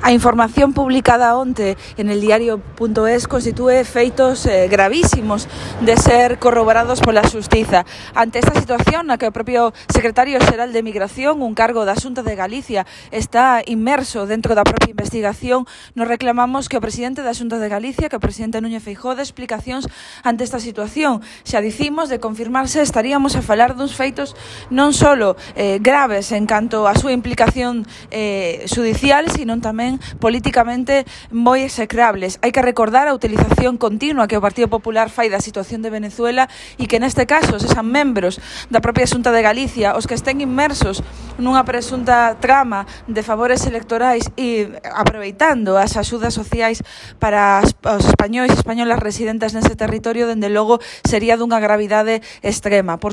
A información publicada onte en el diario.es constitúe feitos gravísimos de ser corroborados pola Xustiza. Ante esta situación na que o propio secretario xeral de Migración, un cargo da Xunta de Galicia, está inmerso dentro da propia investigación, nos reclamamos que o presidente da Xunta de Galicia, que o presidente Núñez Feijóo, de explicacións ante esta situación. Xa dicimos, de confirmarse, estaríamos a falar duns feitos non solo graves en canto á súa implicación judicial, sino tamén políticamente moi execrables. Hai que recordar a utilización continua que o Partido Popular fai da situación de Venezuela e que neste caso sexan membros da propia Xunta de Galicia os que estén inmersos nunha presunta trama de favores electorais e aproveitando as axudas sociais para os españois e españolas residentes nese territorio, dende logo sería dunha gravidade extrema.